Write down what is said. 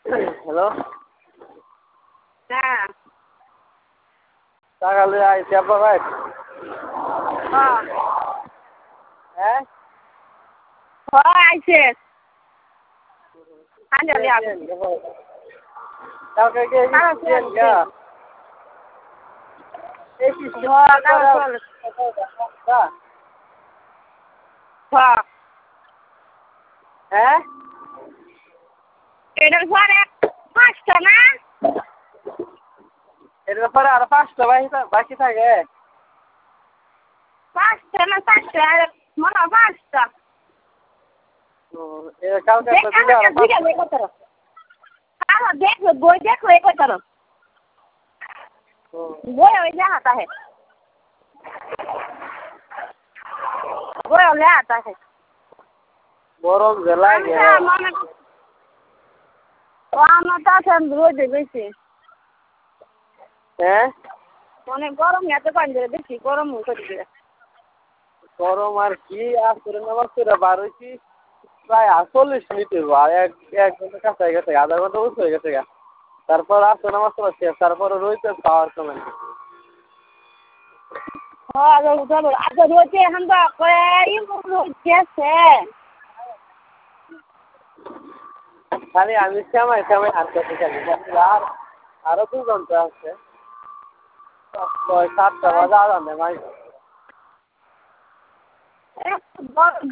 hello হ্যাঁ টাকা লইয়া আইছি আব্বা ভাই হ্যাঁ হ্যাঁ আইছে আনলে আসে কালকে গিয়ে দিয়েন গা এই কিস্তি হ্যাঁ এটার পরে 5টা না এটার পরে আর 5টা বাকি থাকে 5টা না 4টা মনে হয় 5টা কালকে তো দিলে আর দেখো বই দেখো এ কই করো বই ওই ले आता है বই ले आता है গরম যে লাগে আমারটা সেন রোদে বেশি হ্যাঁ অনেক গরম এত পানি ধরে বেশি গরম হচ্ছে গরম আর কি আসরে নামাজ পড়ে বার হইছি প্রায় 40 মিনিট হইব আর এক ঘন্টা কাছে হয়ে গেছে আধা ঘন্টা উঠে হয়ে গেছে গা তারপর আসরে নামাজ পড়া শেষ তারপরে রইতে পাওয়ার সময় নেই হ্যাঁ আচ্ছা রোদে এখন তো কই হচ্ছে খালি আমি শ্যামাই হাঁটতে খালি আর আরো 2 ঘন্টা আছে 7টা বাজে আজান দেয় মাই